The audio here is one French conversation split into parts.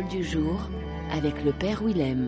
parole du jour avec le Père Willem.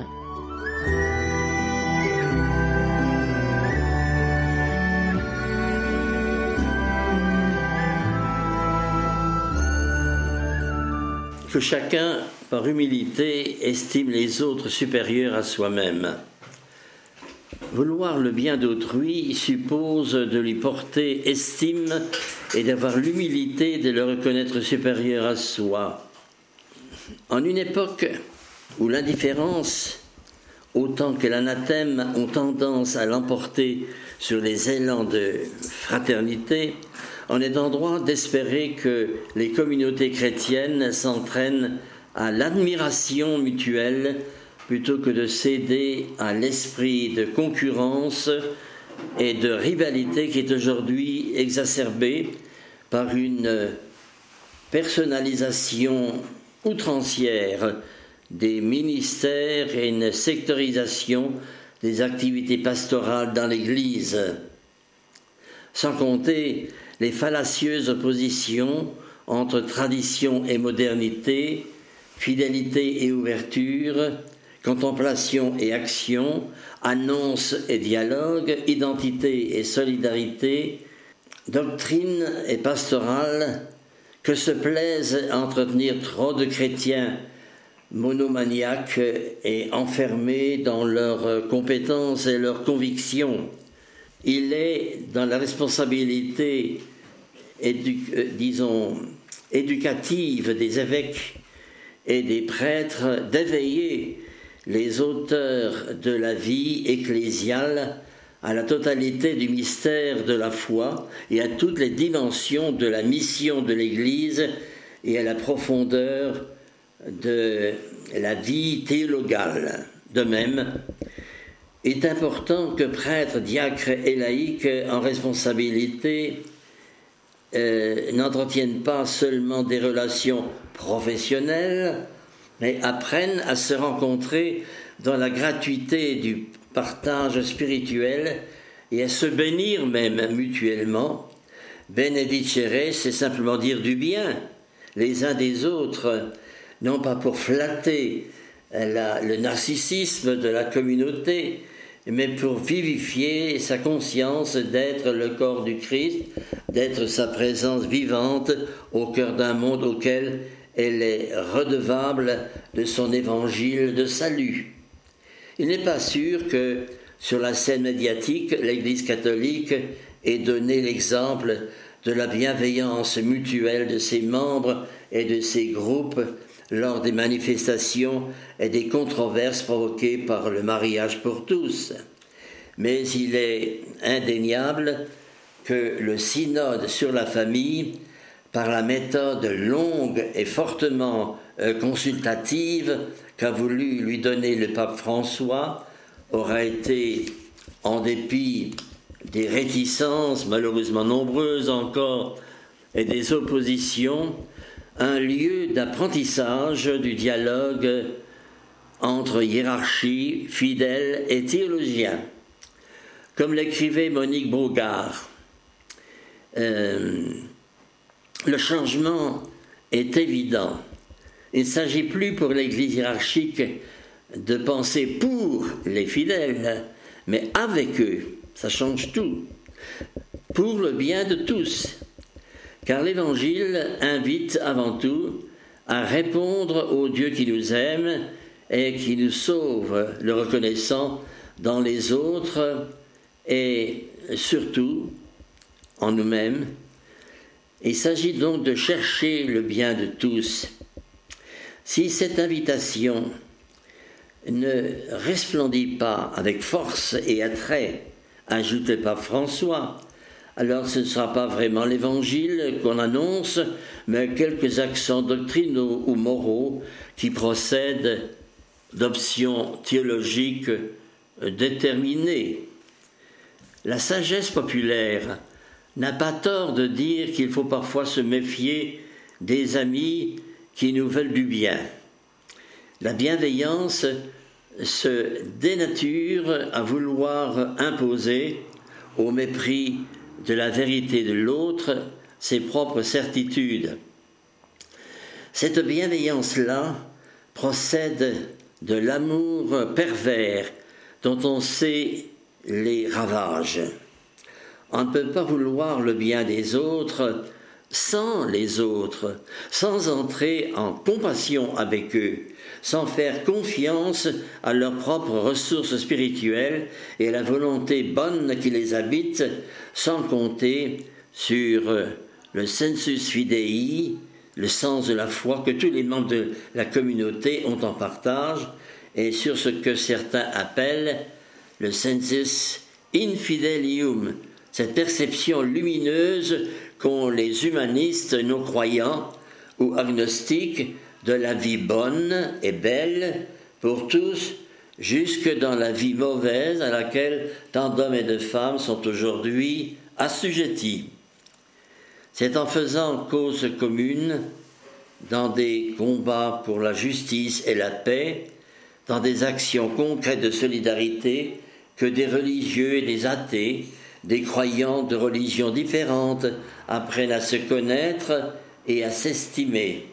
Que chacun, par humilité, estime les autres supérieurs à soi-même. Vouloir le bien d'autrui suppose de lui porter estime et d'avoir l'humilité de le reconnaître supérieur à soi. En une époque où l'indifférence, autant que l'anathème, ont tendance à l'emporter sur les élans de fraternité, on est en droit d'espérer que les communautés chrétiennes s'entraînent à l'admiration mutuelle plutôt que de céder à l'esprit de concurrence et de rivalité qui est aujourd'hui exacerbé par une personnalisation outrancière des ministères et une sectorisation des activités pastorales dans l'Église. Sans compter les fallacieuses oppositions entre tradition et modernité, fidélité et ouverture, contemplation et action, annonce et dialogue, identité et solidarité, doctrine et pastorale, que se plaisent à entretenir trop de chrétiens monomaniaques et enfermés dans leurs compétences et leurs convictions. Il est dans la responsabilité éducative des évêques et des prêtres d'éveiller les auteurs de la vie ecclésiale à la totalité du mystère de la foi et à toutes les dimensions de la mission de l'Église et à la profondeur de la vie théologale. De même, il est important que prêtres, diacres et laïcs en responsabilité n'entretiennent pas seulement des relations professionnelles, mais apprennent à se rencontrer dans la gratuité du partage spirituel et à se bénir même mutuellement. Benedicere, c'est simplement dire du bien les uns des autres, non pas pour flatter le narcissisme de la communauté, mais pour vivifier sa conscience d'être le corps du Christ, d'être sa présence vivante au cœur d'un monde auquel elle est redevable de son évangile de salut. Il n'est pas sûr que, sur la scène médiatique, l'Église catholique ait donné l'exemple de la bienveillance mutuelle de ses membres et de ses groupes lors des manifestations et des controverses provoquées par le mariage pour tous. Mais il est indéniable que le synode sur la famille, par la méthode longue et fortement consultative qu'a voulu lui donner le pape François, aura été, en dépit des réticences malheureusement nombreuses encore et des oppositions, un lieu d'apprentissage du dialogue entre hiérarchie, fidèles et théologiens. Comme l'écrivait Monique Brogard, le changement est évident. Il ne s'agit plus pour l'Église hiérarchique de penser pour les fidèles, mais avec eux. Ça change tout. Pour le bien de tous. Car l'Évangile invite avant tout à répondre au Dieu qui nous aime et qui nous sauve, le reconnaissant dans les autres et surtout en nous-mêmes. Il s'agit donc de chercher le bien de tous. Si cette invitation ne resplendit pas avec force et attrait, ajoute le pape François, alors ce ne sera pas vraiment l'Évangile qu'on annonce, mais quelques accents doctrinaux ou moraux qui procèdent d'options théologiques déterminées. La sagesse populaire n'a pas tort de dire qu'il faut parfois se méfier des amis qui nous veulent du bien. La bienveillance se dénature à vouloir imposer, au mépris de la vérité de l'autre, ses propres certitudes. Cette bienveillance-là procède de l'amour pervers dont on sait les ravages. On ne peut pas vouloir le bien des autres sans les autres, sans entrer en compassion avec eux, sans faire confiance à leurs propres ressources spirituelles et à la volonté bonne qui les habite, sans compter sur le sensus fidei, le sens de la foi que tous les membres de la communauté ont en partage, et sur ce que certains appellent le sensus infidelium, cette perception lumineuse qu'ont les humanistes non-croyants ou agnostiques de la vie bonne et belle pour tous, jusque dans la vie mauvaise à laquelle tant d'hommes et de femmes sont aujourd'hui assujettis. C'est en faisant cause commune, dans des combats pour la justice et la paix, dans des actions concrètes de solidarité, que des religieux et des athées, des croyants de religions différentes, apprennent à se connaître et à s'estimer.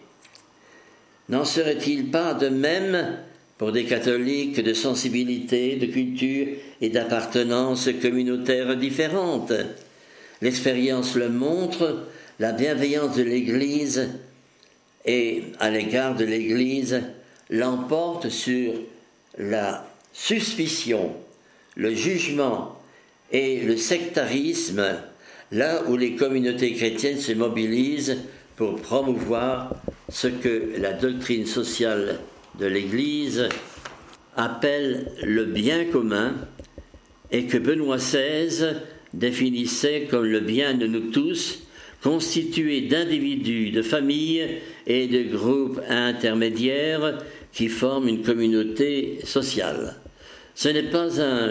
N'en serait-il pas de même pour des catholiques de sensibilité, de culture et d'appartenance communautaire différentes? L'expérience le montre, la bienveillance de l'Église et à l'égard de l'Église l'emporte sur la suspicion, le jugement et le sectarisme, là où les communautés chrétiennes se mobilisent pour promouvoir ce que la doctrine sociale de l'Église appelle le bien commun et que Benoît XVI définissait comme le bien de nous tous, constitué d'individus, de familles et de groupes intermédiaires qui forment une communauté sociale. Ce n'est pas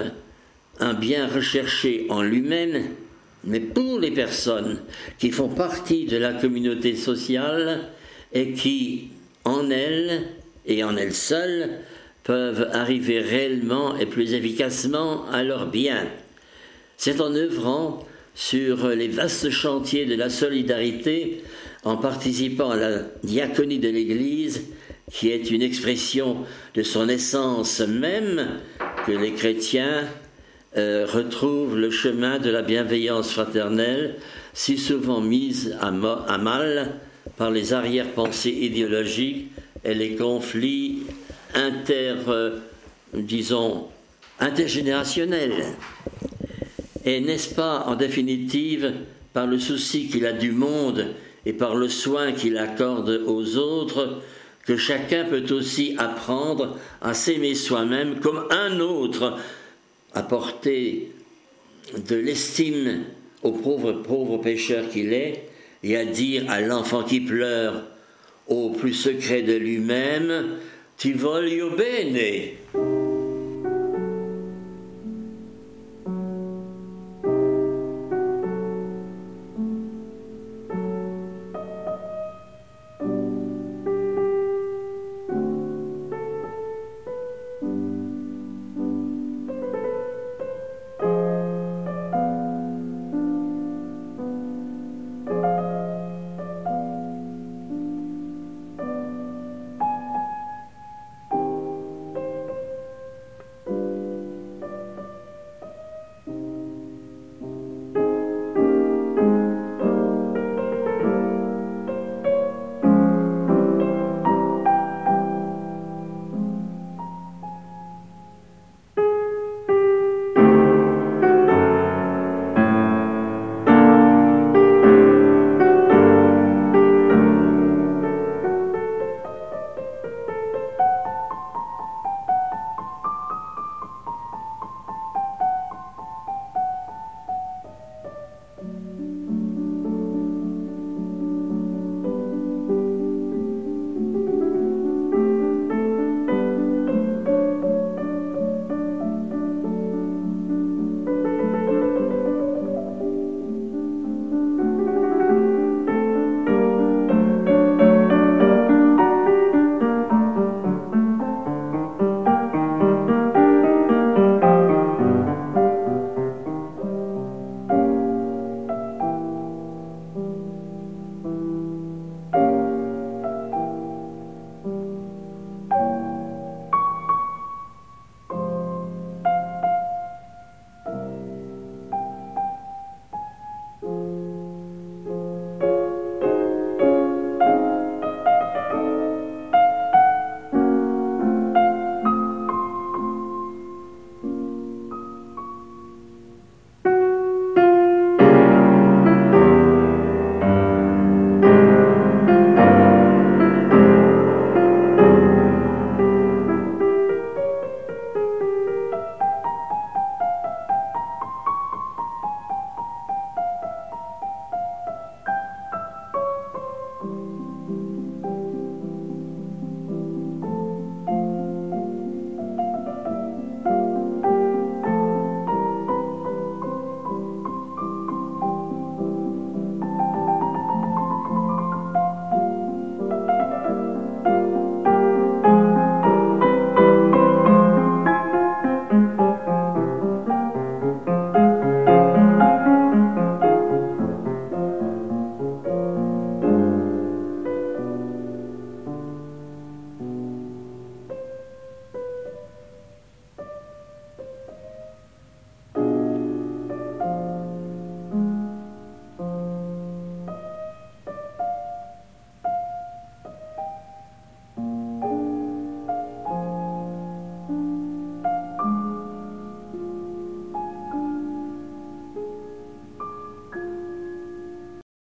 un bien recherché en lui-même, mais pour les personnes qui font partie de la communauté sociale et qui, en elles et en elles seules, peuvent arriver réellement et plus efficacement à leur bien. C'est en œuvrant sur les vastes chantiers de la solidarité, en participant à la diaconie de l'Église, qui est une expression de son essence même, que les chrétiens retrouvent le chemin de la bienveillance fraternelle, si souvent mise à mal par les arrière-pensées idéologiques et les conflits intergénérationnels. Et n'est-ce pas, en définitive, par le souci qu'il a du monde et par le soin qu'il accorde aux autres, que chacun peut aussi apprendre à s'aimer soi-même comme un autre, apporter de l'estime au pauvre pécheur qu'il est, et à dire à l'enfant qui pleure, au plus secret de lui-même, « Ti voglio bene ».